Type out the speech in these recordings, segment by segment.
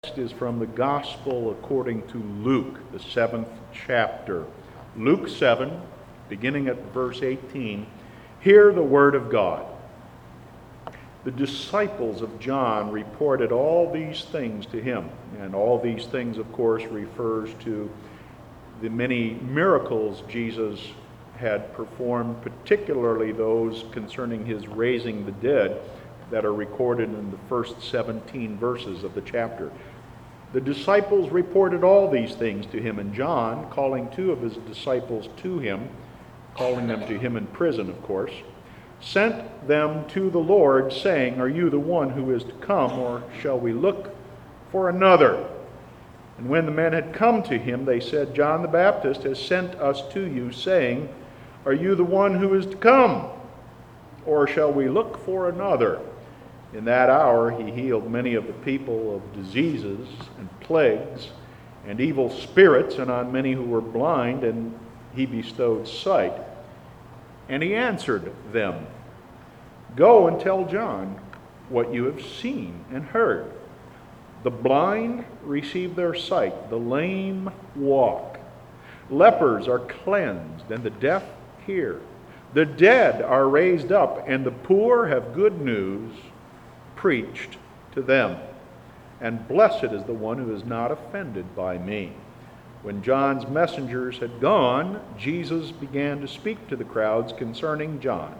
Text is from the Gospel according to Luke, the 7th chapter. Luke 7, beginning at verse 18. Hear the word of God. The disciples of John reported all these things to him. And all these things, of course, refers to the many miracles Jesus had performed, particularly those concerning his raising the dead that are recorded in the first 17 verses of the chapter. The disciples reported all these things to him, and John, calling two of his disciples to him, calling them to him in prison, of course, sent them to the Lord, saying, Are you the one who is to come, or shall we look for another? And when the men had come to him, they said, John the Baptist has sent us to you, saying, Are you the one who is to come, or shall we look for another? In that hour he healed many of the people of diseases and plagues and evil spirits, and on many who were blind, and he bestowed sight. And he answered them, Go and tell John what you have seen and heard. The blind receive their sight, the lame walk, lepers are cleansed, and the deaf hear. The dead are raised up, and the poor have good news preached to them. And blessed is the one who is not offended by me. When John's messengers had gone, Jesus began to speak to the crowds concerning John.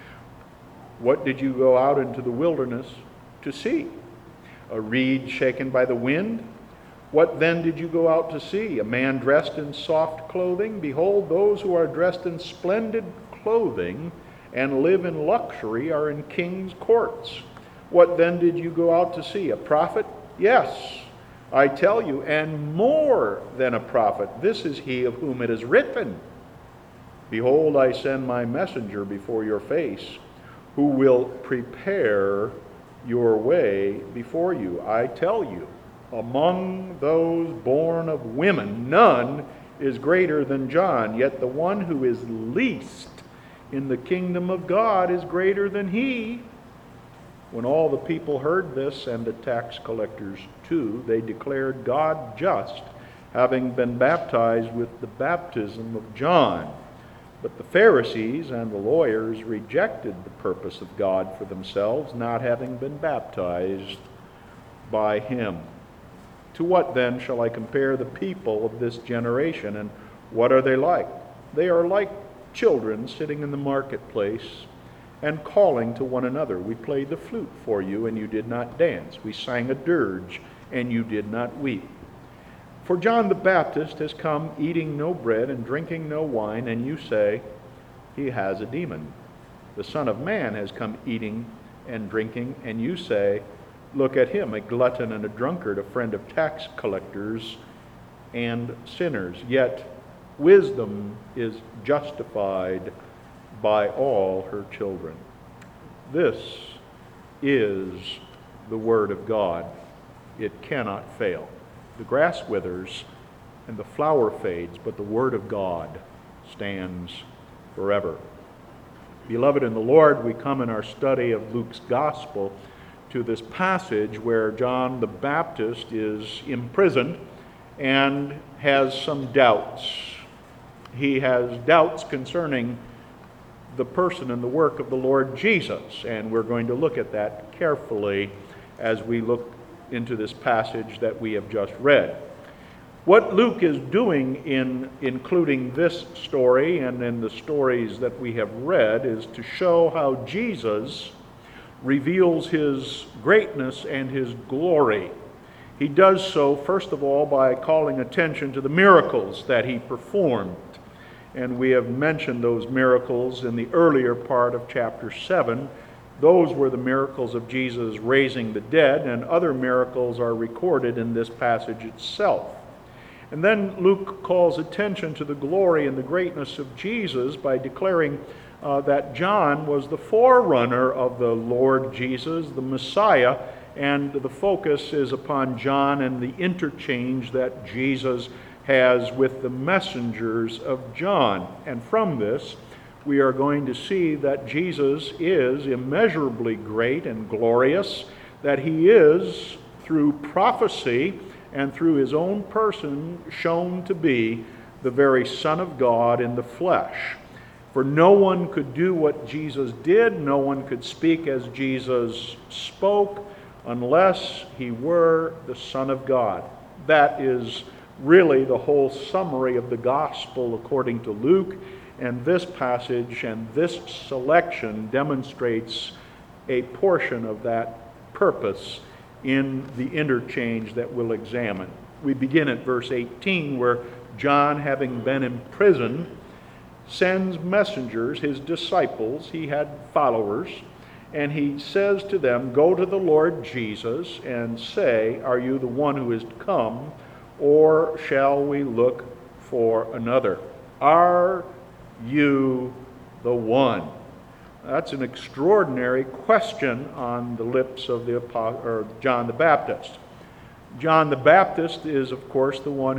What did you go out into the wilderness to see? A reed shaken by the wind? What then did you go out to see? A man dressed in soft clothing? Behold, those who are dressed in splendid clothing and live in luxury are in kings' courts. What then did you go out to see? A prophet? Yes, I tell you, and more than a prophet. This is he of whom it is written, Behold, I send my messenger before your face, who will prepare your way before you. I tell you, among those born of women, none is greater than John, yet the one who is least in the kingdom of God is greater than he. When all the people heard this, and the tax collectors too, they declared God just, having been baptized with the baptism of John. But the Pharisees and the lawyers rejected the purpose of God for themselves, not having been baptized by him. To what then shall I compare the people of this generation, and what are they like? They are like children sitting in the marketplace, and calling to one another, We played the flute for you, and you did not dance. We sang a dirge, and you did not weep. For John the Baptist has come eating no bread and drinking no wine, and you say, He has a demon. The Son of Man has come eating and drinking, and you say, Look at him, a glutton and a drunkard, a friend of tax collectors and sinners. Yet wisdom is justified by all her children. This is the word of God. It cannot fail. The grass withers and the flower fades, but the word of God stands forever. Beloved in the Lord, we come in our study of Luke's gospel to this passage where John the Baptist is imprisoned and has some doubts. He has doubts concerning the person and the work of the Lord Jesus, and we're going to look at that carefully as we look into this passage that we have just read. What Luke is doing in including this story and in the stories that we have read is to show how Jesus reveals his greatness and his glory. He does so, first of all, by calling attention to the miracles that he performed. And we have mentioned those miracles in the earlier part of chapter 7. Those were the miracles of Jesus raising the dead, and other miracles are recorded in this passage itself. And then Luke calls attention to the glory and the greatness of Jesus by declaring that John was the forerunner of the Lord Jesus, the Messiah, and the focus is upon John and the interchange that Jesus has with the messengers of John. And from this, we are going to see that Jesus is immeasurably great and glorious, that he is, through through prophecy and through his own person shown to be the very Son of God in the flesh. For no one could do what Jesus did, no one could speak as Jesus spoke, unless he were the Son of God. That is really the whole summary of the gospel according to Luke, and this passage and this selection demonstrates a portion of that purpose in the interchange that we'll examine. We begin at verse 18, where John, having been imprisoned, sends messengers, his disciples. He had followers, and he says to them, "Go to the Lord Jesus and say, 'Are you the one who is to come, or shall we look for another?'" Are you the one? That's an extraordinary question on the lips of John the Baptist. John the Baptist is, of course, the one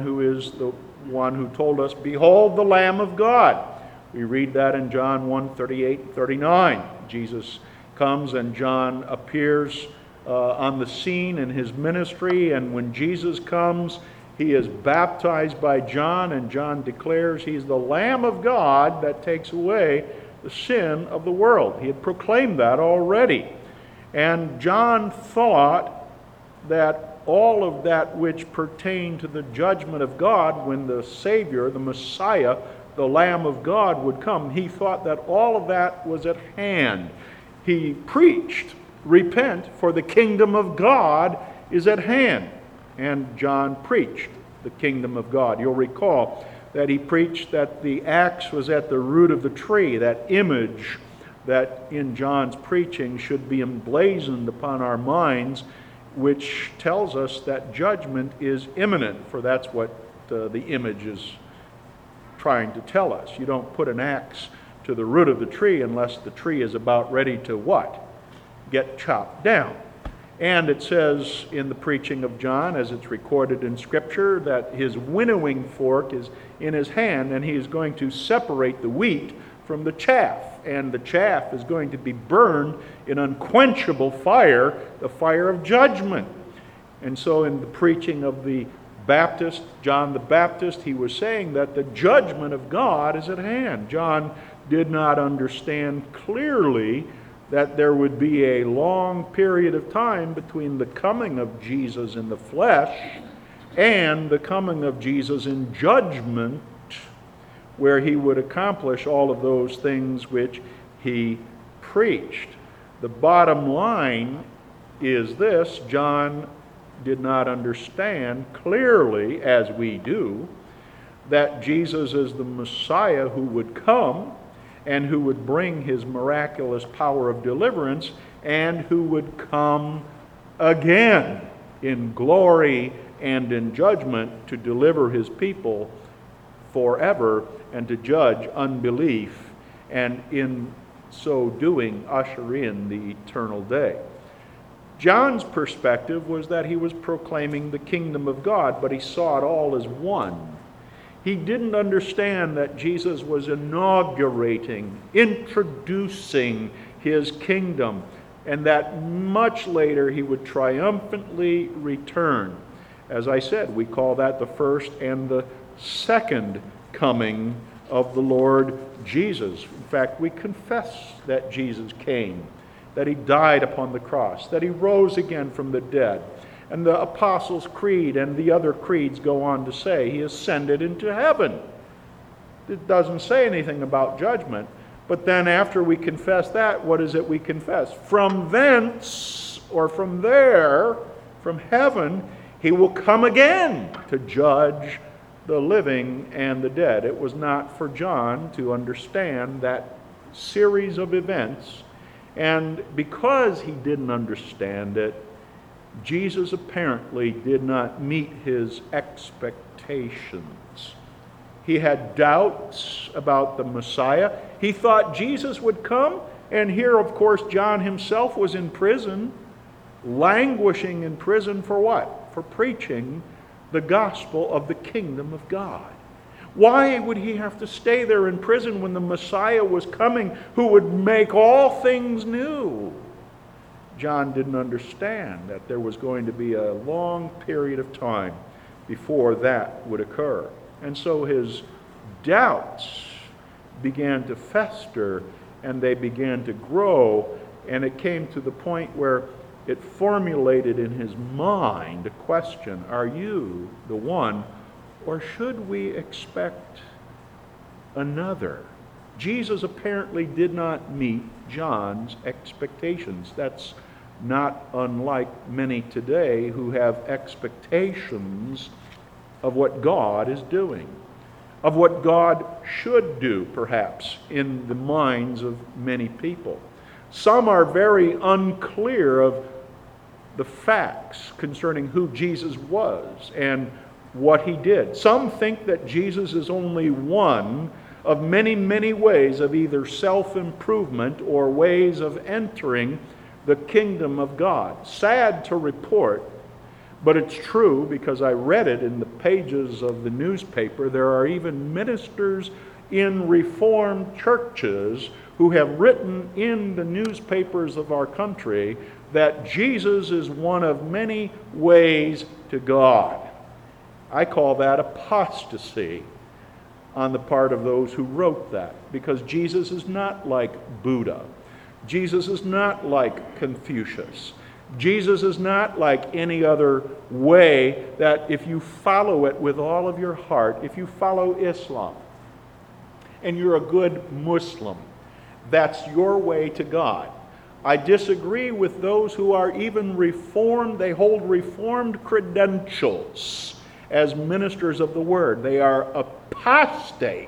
who told us, "Behold the Lamb of God." We read that in John 1:38 and 39. Jesus comes and John appears on the scene in his ministry, and when Jesus comes, he is baptized by John, and John declares he's the Lamb of God that takes away the sin of the world. He had proclaimed that already. And John thought that all of that which pertained to the judgment of God when the Savior, the Messiah, the Lamb of God would come, he thought that all of that was at hand. He preached, "Repent, for the kingdom of God is at hand." And John preached the kingdom of God. You'll recall that he preached that the axe was at the root of the tree, that image that in John's preaching should be emblazoned upon our minds, which tells us that judgment is imminent, for that's what the image is trying to tell us. You don't put an axe to the root of the tree unless the tree is about ready to what? Get chopped down. And it says in the preaching of John, as it's recorded in Scripture, that his winnowing fork is in his hand, and he is going to separate the wheat from the chaff. And the chaff is going to be burned in unquenchable fire, the fire of judgment. And so in the preaching of the Baptist, John the Baptist, he was saying that the judgment of God is at hand. John did not understand clearly that there would be a long period of time between the coming of Jesus in the flesh and the coming of Jesus in judgment, where he would accomplish all of those things which he preached. The bottom line is this: John did not understand clearly, as we do, that Jesus is the Messiah who would come and who would bring his miraculous power of deliverance, and who would come again in glory and in judgment to deliver his people forever and to judge unbelief, and in so doing usher in the eternal day. John's perspective was that he was proclaiming the kingdom of God, but he saw it all as one. He didn't understand that Jesus was inaugurating, introducing his kingdom, and that much later he would triumphantly return. As I said, we call that the first and the second coming of the Lord Jesus. In fact, we confess that Jesus came, that he died upon the cross, that he rose again from the dead. And the Apostles' Creed and the other creeds go on to say he ascended into heaven. It doesn't say anything about judgment. But then after we confess that, what is it we confess? From thence, or from there, from heaven, he will come again to judge the living and the dead. It was not for John to understand that series of events. And because he didn't understand it, Jesus apparently did not meet his expectations. He had doubts about the Messiah. He thought Jesus would come, and here, of course, John himself was in prison, languishing in prison for what? For preaching the gospel of the kingdom of God. Why would he have to stay there in prison when the Messiah was coming, who would make all things new? John didn't understand that there was going to be a long period of time before that would occur. And so his doubts began to fester, and they began to grow, and it came to the point where it formulated in his mind a question: are you the one, or should we expect another? Jesus apparently did not meet John's expectations. That's not unlike many today who have expectations of what God is doing, of what God should do, perhaps, in the minds of many people. Some are very unclear of the facts concerning who Jesus was and what he did. Some think that Jesus is only one of many, many ways of either self-improvement or ways of entering the kingdom of God. Sad to report, but it's true, because I read it in the pages of the newspaper. There are even ministers in Reformed churches who have written in the newspapers of our country that Jesus is one of many ways to God. I call that apostasy on the part of those who wrote that, because Jesus is not like Buddha. Jesus is not like Confucius. Jesus is not like any other way that if you follow it with all of your heart, if you follow Islam and you're a good Muslim, that's your way to God. I disagree with those who are even Reformed. They hold Reformed credentials as ministers of the Word. They are apostate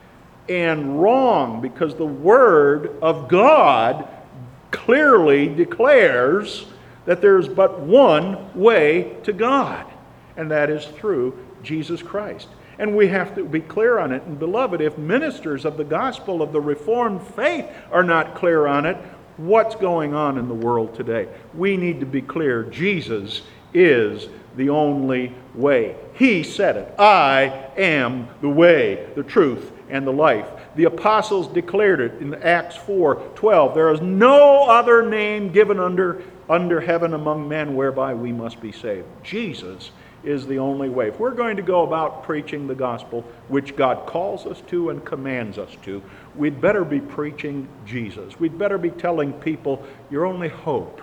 and wrong, because the Word of God clearly declares that there's but one way to God, and that is through Jesus Christ. And we have to be clear on it. And beloved, if ministers of the gospel of the Reformed faith are not clear on it, what's going on in the world today? We need to be clear. Jesus is the only way. He said it. I am the way, the truth, and the life. The apostles declared it in Acts 4:12. There is no other name given under heaven among men whereby we must be saved. Jesus is the only way. If we're going to go about preaching the gospel, which God calls us to and commands us to, we'd better be preaching Jesus. We'd better be telling people, your only hope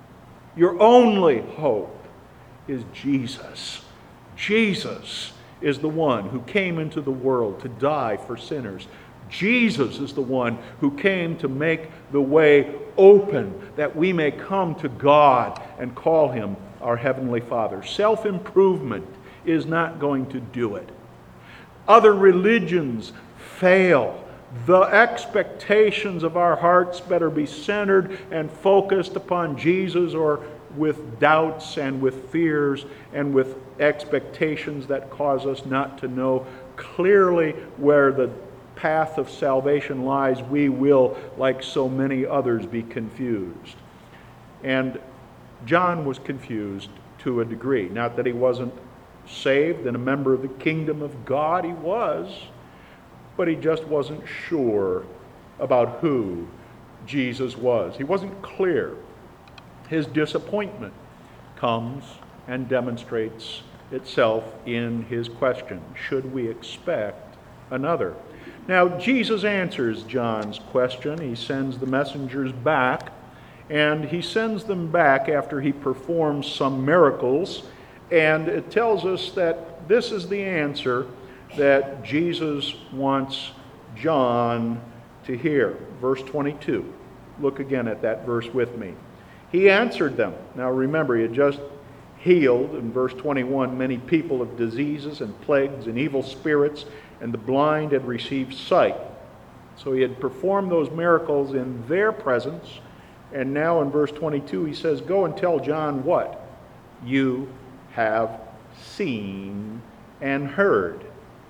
is Jesus. Jesus is the one who came into the world to die for sinners. Jesus is the one who came to make the way open that we may come to God and call him our Heavenly Father. Self-improvement is not going to do it. Other religions fail. The expectations of our hearts better be centered and focused upon Jesus, or with doubts and with fears and with expectations that cause us not to know clearly where the path of salvation lies, we will, like so many others, be confused. And John was confused to a degree. Not that he wasn't saved and a member of the kingdom of God, he was, but he just wasn't sure about who Jesus was. He wasn't clear. His disappointment comes and demonstrates itself in his question: should we expect another? Now, Jesus answers John's question. He sends the messengers back, and he sends them back after he performs some miracles, and it tells us that this is the answer that Jesus wants John to hear. Verse 22. Look again at that verse with me. He answered them. Now remember, he had just healed, in verse 21, many people of diseases and plagues and evil spirits, and the blind had received sight. So he had performed those miracles in their presence. And now in verse 22 he says, go and tell John what you have seen and heard.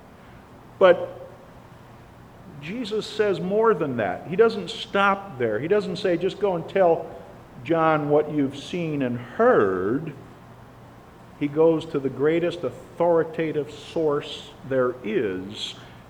But Jesus says more than that. He doesn't stop there. He doesn't say, just go and tell John what you've seen and heard. He goes to the greatest authoritative source there is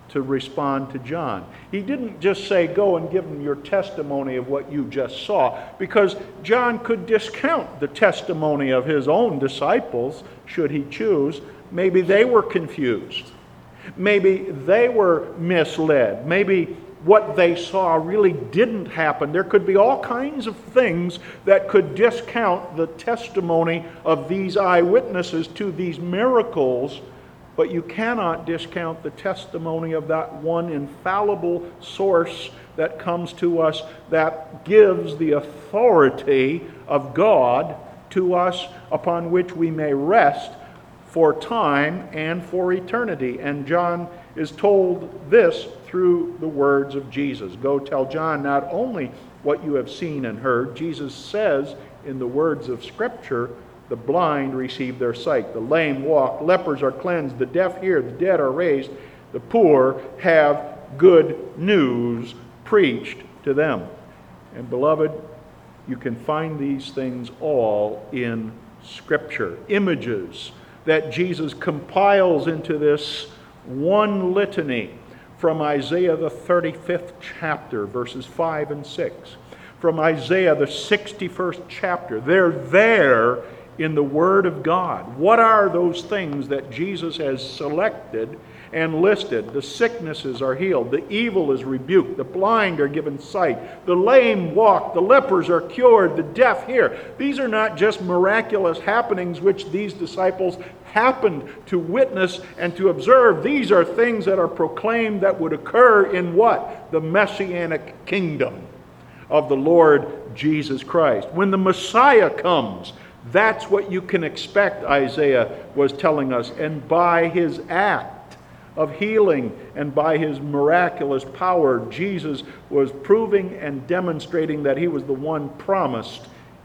to respond to John. He didn't just say, go and give them your testimony of what you just saw, because John could discount the testimony of his own disciples, should he choose. Maybe they were confused. Maybe they were misled. Maybe what they saw really didn't happen. There could be all kinds of things that could discount the testimony of these eyewitnesses to these miracles, but you cannot discount the testimony of that one infallible source that comes to us, that gives the authority of God to us, upon which we may rest for time and for eternity. And John is told this through the words of Jesus. Go tell John not only what you have seen and heard. Jesus says in the words of Scripture, the blind receive their sight, the lame walk, lepers are cleansed, the deaf hear, the dead are raised, the poor have good news preached to them. And beloved, you can find these things all in Scripture. Images that Jesus compiles into this one litany from Isaiah the 35th chapter, verses 5 and 6. From Isaiah the 61st chapter. They're there in the Word of God. What are those things that Jesus has selected and listed? The sicknesses are healed, the evil is rebuked, the blind are given sight, the lame walk, the lepers are cured, the deaf hear. These are not just miraculous happenings which these disciples happened to witness and to observe. These are things that are proclaimed that would occur in what? The Messianic kingdom of the Lord Jesus Christ. When the Messiah comes, that's what you can expect, Isaiah was telling us. And by his act of healing and by his miraculous power, Jesus was proving and demonstrating that he was the one promised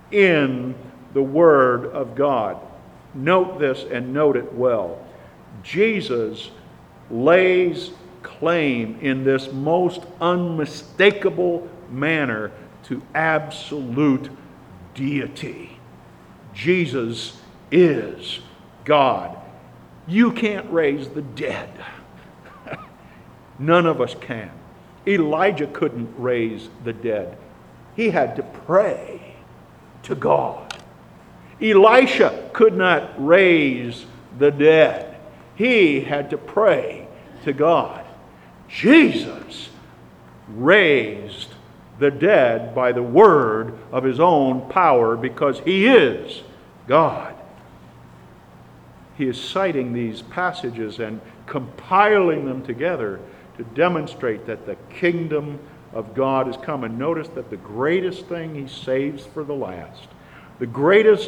in the Word of God. Note this and note it well. Jesus lays claim in this most unmistakable manner to absolute deity. Jesus is God. You can't raise the dead. None of us can. Elijah couldn't raise the dead. He had to pray to God. Elisha could not raise the dead. He had to pray to God. Jesus raised the dead by the word of his own power, because he is God. He is citing these passages and compiling them together to demonstrate that the kingdom of God is come. And notice that the greatest thing he saves for the last. The greatest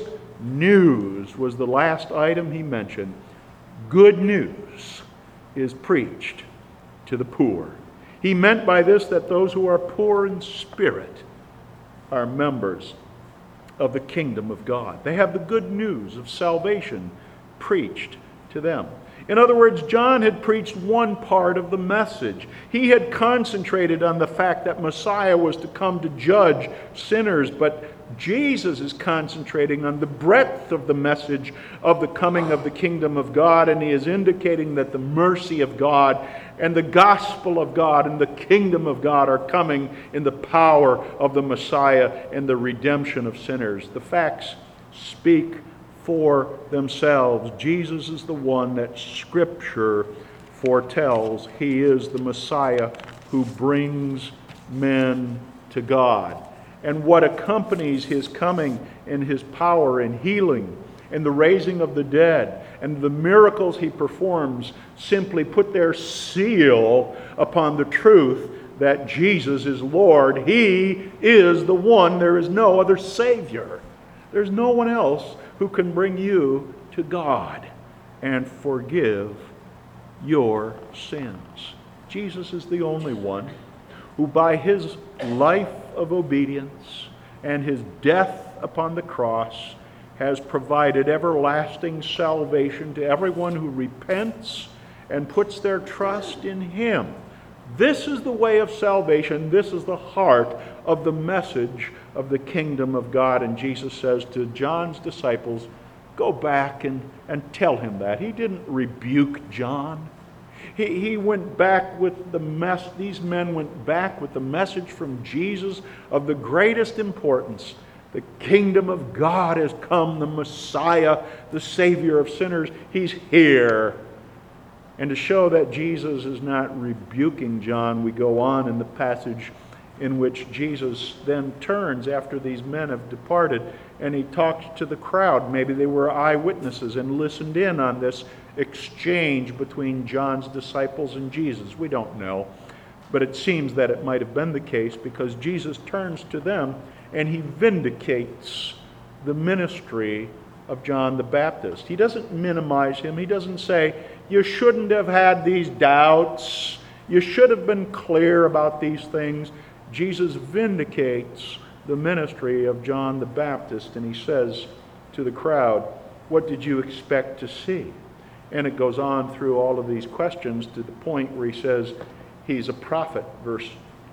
news was the last item he mentioned. Good news is preached to the poor. He meant by this that those who are poor in spirit are members of the kingdom of God. They have the good news of salvation preached to them. In other words, John had preached one part of the message. He had concentrated on the fact that Messiah was to come to judge sinners, but Jesus is concentrating on the breadth of the message of the coming of the kingdom of God, and he is indicating that the mercy of God and the gospel of God and the kingdom of God are coming in the power of the Messiah and the redemption of sinners. The facts speak for themselves. Jesus is the one that Scripture foretells. He is the Messiah who brings men to God. And what accompanies his coming and his power and healing and the raising of the dead and the miracles he performs simply put their seal upon the truth that Jesus is Lord. He is the one. There is no other Savior. There's no one else who can bring you to God and forgive your sins. Jesus is the only one who by his life of obedience and his death upon the cross has provided everlasting salvation to everyone who repents and puts their trust in him. This is the way of salvation. This is the heart of the message of the kingdom of God. And Jesus says to John's disciples, go back and tell him that. He didn't rebuke John. He went back with these men went back with the message from Jesus of the greatest importance. The kingdom of God has come, the Messiah, the Savior of sinners. He's here. And to show that Jesus is not rebuking John, we go on in the passage in which Jesus then turns after these men have departed, and he talks to the crowd. Maybe they were eyewitnesses and listened in on this exchange between John's disciples and Jesus. We don't know, but it seems that it might have been the case, because Jesus turns to them and he vindicates the ministry of John the Baptist. He doesn't minimize him. He doesn't say, you shouldn't have had these doubts. You should have been clear about these things. Jesus vindicates the ministry of John the Baptist, and he says to the crowd, what did you expect to see? And it goes on through all of these questions to the point where he says he's a prophet, verse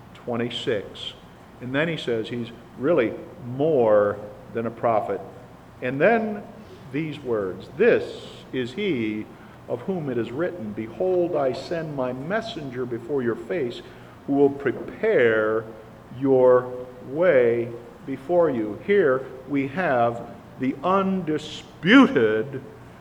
26. And then he says he's really more than a prophet. And then these words, this is he of whom it is written, behold, I send my messenger before your face, who will prepare your way before you. Here we have the undisputed,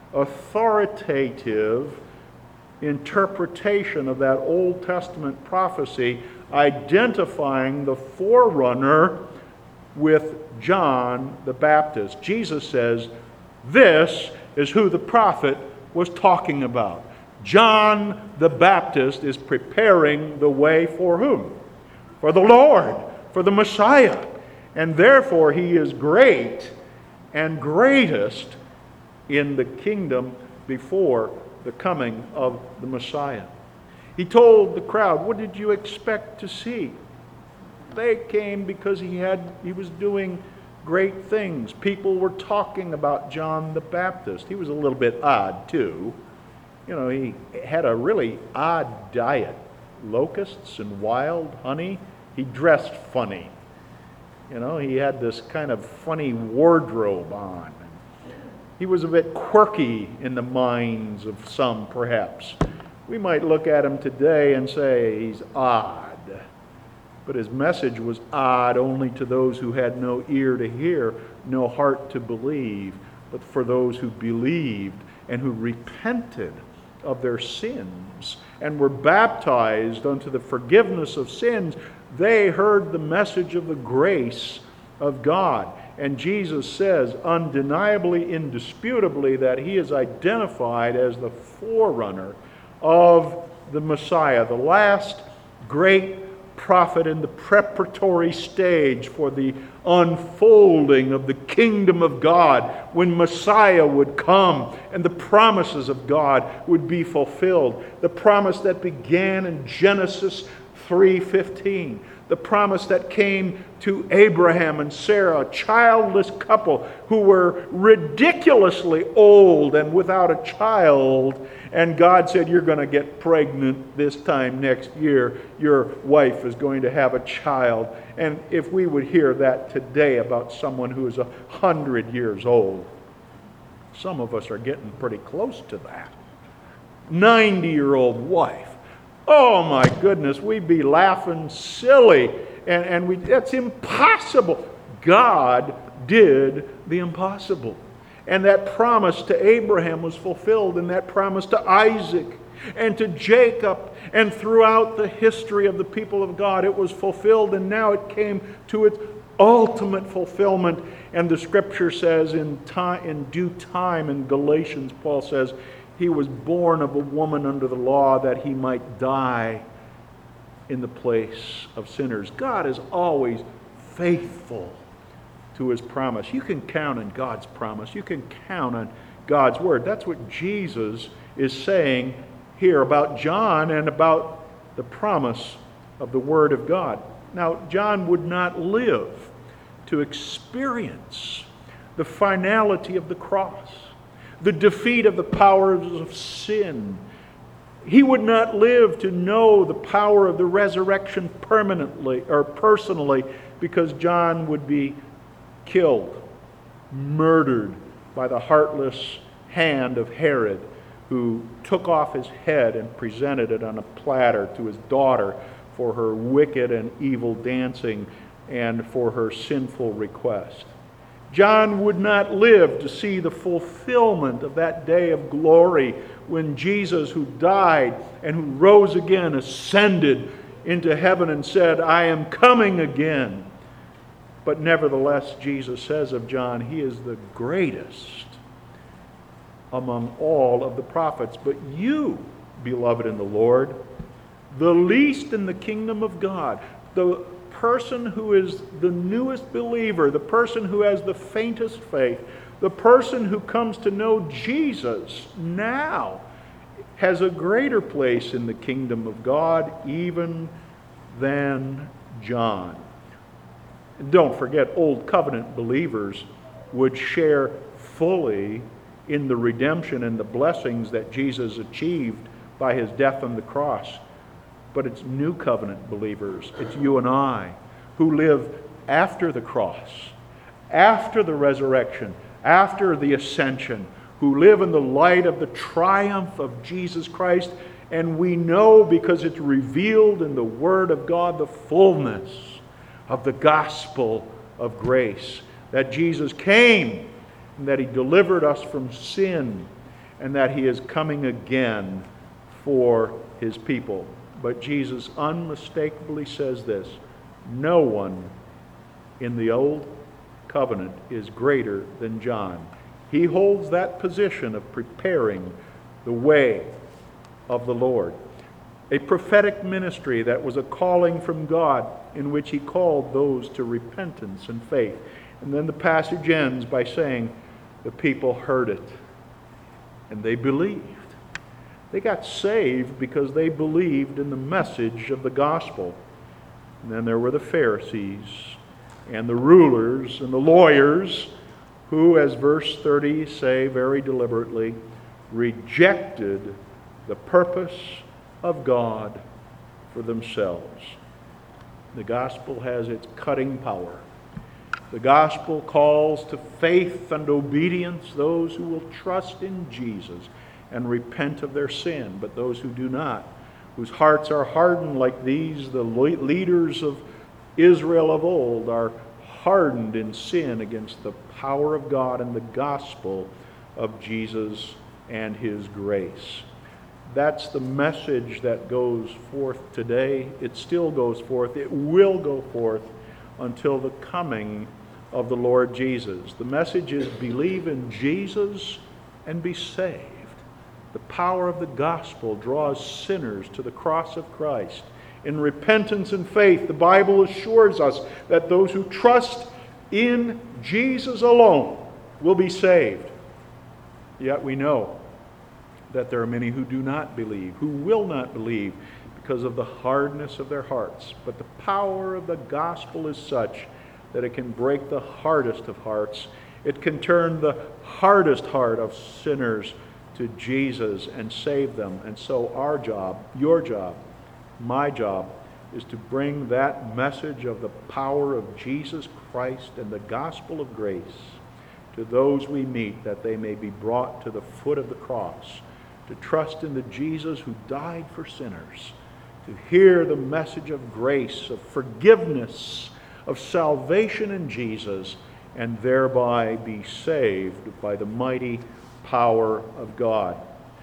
authoritative interpretation of that Old Testament prophecy, identifying the forerunner with John the Baptist. Jesus says, this is who the prophet was talking about. John the Baptist is preparing the way for whom? For the Lord, for the Messiah. And therefore he is great and greatest in the kingdom before the coming of the Messiah. He told the crowd, what did you expect to see? They came because he was doing great things. People were talking about John the Baptist. He was a little bit odd too. You know, he had a really odd diet. Locusts and wild honey. He dressed funny. You know, he had this kind of funny wardrobe on. He was a bit quirky in the minds of some, perhaps. We might look at him today and say he's odd. But his message was odd only to those who had no ear to hear, no heart to believe. But for those who believed and who repented of their sins and were baptized unto the forgiveness of sins, they heard the message of the grace of God. And Jesus says undeniably, indisputably, that he is identified as the forerunner of the Messiah, the last great prophet in the preparatory stage for the unfolding of the kingdom of God, when Messiah would come and the promises of God would be fulfilled. The promise that began in Genesis 3:15. The promise that came to Abraham and Sarah, a childless couple who were ridiculously old and without a child. And God said, you're going to get pregnant this time next year. Your wife is going to have a child. And if we would hear that today about someone who is 100 years old, some of us are getting pretty close to that. 90-year-old wife. Oh my goodness, we'd be laughing silly. And that's impossible. God did the impossible. And that promise to Abraham was fulfilled, and that promise to Isaac and to Jacob, and throughout the history of the people of God, it was fulfilled, and now it came to its ultimate fulfillment. And the scripture says in due time, in Galatians, Paul says, he was born of a woman under the law that he might die in the place of sinners. God is always faithful to his promise. You can count on God's promise. You can count on God's word. That's what Jesus is saying here about John and about the promise of the word of God. Now, John would not live to experience the finality of the cross, the defeat of the powers of sin. He would not live to know the power of the resurrection permanently or personally, because John would be killed, murdered by the heartless hand of Herod. who took off his head and presented it on a platter to his daughter for her wicked and evil dancing and for her sinful request. John would not live to see the fulfillment of that day of glory when Jesus, who died and who rose again, ascended into heaven and said, "I am coming again." But nevertheless, Jesus says of John, he is the greatest among all of the prophets. But you, beloved in the Lord, the least in the kingdom of God, the person who is the newest believer, the person who has the faintest faith, the person who comes to know Jesus now, has a greater place in the kingdom of God even than John. And don't forget, Old Covenant believers would share fully in the redemption and the blessings that Jesus achieved by his death on the cross. But it's New Covenant believers, it's you and I, who live after the cross, after the resurrection, after the ascension, who live in the light of the triumph of Jesus Christ. And we know, because it's revealed in the Word of God, the fullness of the gospel of grace, that Jesus came and that he delivered us from sin and that he is coming again for his people. But Jesus unmistakably says this: no one in the Old Covenant is greater than John. He holds that position of preparing the way of the Lord. A prophetic ministry that was a calling from God, in which he called those to repentance and faith. And then the passage ends by saying the people heard it and they believed. They got saved because they believed in the message of the gospel. And then there were the Pharisees and the rulers and the lawyers who, as verse 30 say very deliberately, rejected the purpose of God for themselves. The gospel has its cutting power. The gospel calls to faith and obedience those who will trust in Jesus and repent of their sin. But those who do not, whose hearts are hardened like these, the leaders of Israel of old, are hardened in sin against the power of God and the gospel of Jesus and his grace. That's the message that goes forth today. It still goes forth. It will go forth until the coming of the Lord Jesus. The message is believe in Jesus and be saved. The power of the gospel draws sinners to the cross of Christ. In repentance and faith, the Bible assures us that those who trust in Jesus alone will be saved. Yet we know that there are many who do not believe, who will not believe because of the hardness of their hearts. But the power of the gospel is such that it can break the hardest of hearts. It can turn the hardest heart of sinners to Jesus and save them. And so our job, your job, my job, is to bring that message of the power of Jesus Christ and the gospel of grace to those we meet, that they may be brought to the foot of the cross, to trust in the Jesus who died for sinners, to hear the message of grace, of forgiveness, of salvation in Jesus, and thereby be saved by the mighty power of God.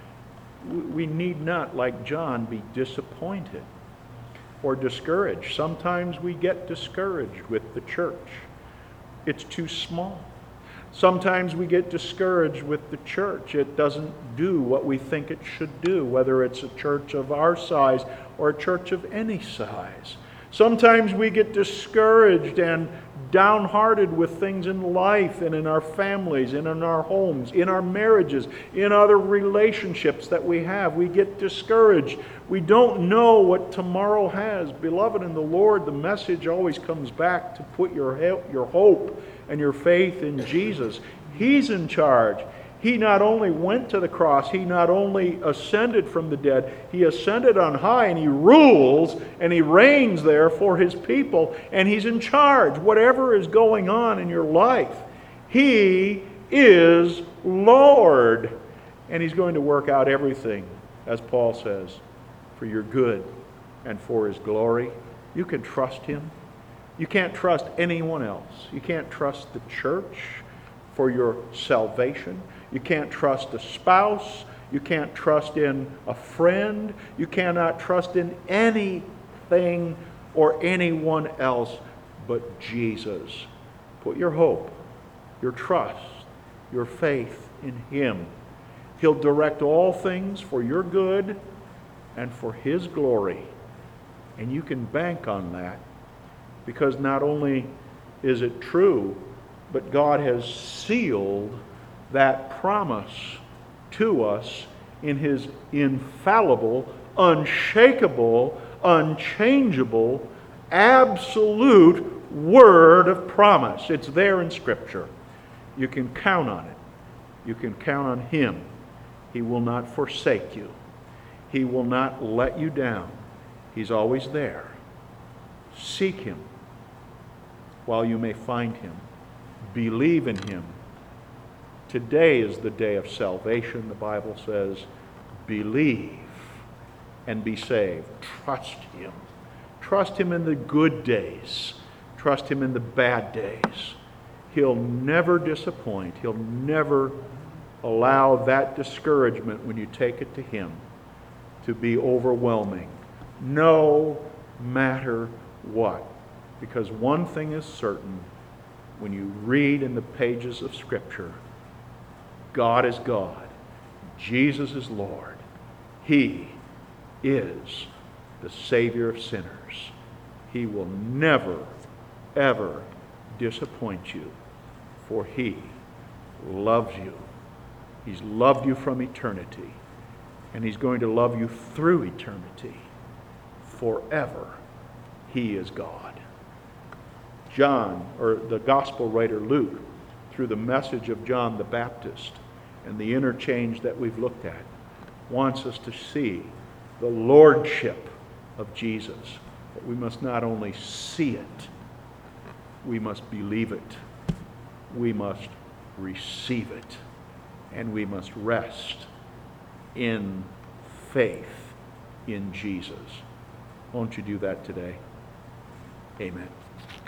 We need not, like John, be disappointed or discouraged. Sometimes we get discouraged with the church. It's too small. Sometimes we get discouraged with the church. It doesn't do what we think it should do, whether it's a church of our size or a church of any size. Sometimes we get discouraged and downhearted with things in life and in our families and in our homes, in our marriages, in other relationships that we have. We get discouraged. We don't know what tomorrow has. Beloved in the Lord, the message always comes back to put your hope and your faith in Jesus. He's in charge. He not only went to the cross, he not only ascended from the dead, he ascended on high and he rules and he reigns there for his people, and he's in charge. Whatever is going on in your life, he is Lord. And He's going to work out everything, as Paul says, for your good and for His glory. You can trust Him. You can't trust anyone else. You can't trust the church for your salvation. You can't trust a spouse. You can't trust in a friend. You cannot trust in anything or anyone else but Jesus. Put your hope, your trust, your faith in Him. He'll direct all things for your good and for His glory. And you can bank on that, because not only is it true, but God has sealed that promise to us in His infallible, unshakable, unchangeable, absolute word of promise. It's there in Scripture. You can count on it. You can count on Him. He will not forsake you. He will not let you down. He's always there. Seek Him while you may find Him. Believe in Him. Today is the day of salvation. The Bible says, believe and be saved. Trust Him. Trust Him in the good days. Trust Him in the bad days. He'll never disappoint. He'll never allow that discouragement when you take it to Him to be overwhelming, no matter what. Because one thing is certain, when you read in the pages of Scripture, God is God. Jesus is Lord. He is the Savior of sinners. He will never, ever disappoint you, for He loves you. He's loved you from eternity, and He's going to love you through eternity. Forever, He is God. John, or the gospel writer Luke, through the message of John the Baptist and the interchange that we've looked at, wants us to see the lordship of Jesus. But we must not only see it, we must believe it. We must receive it. And we must rest in faith in Jesus. Won't you do that today? Amen.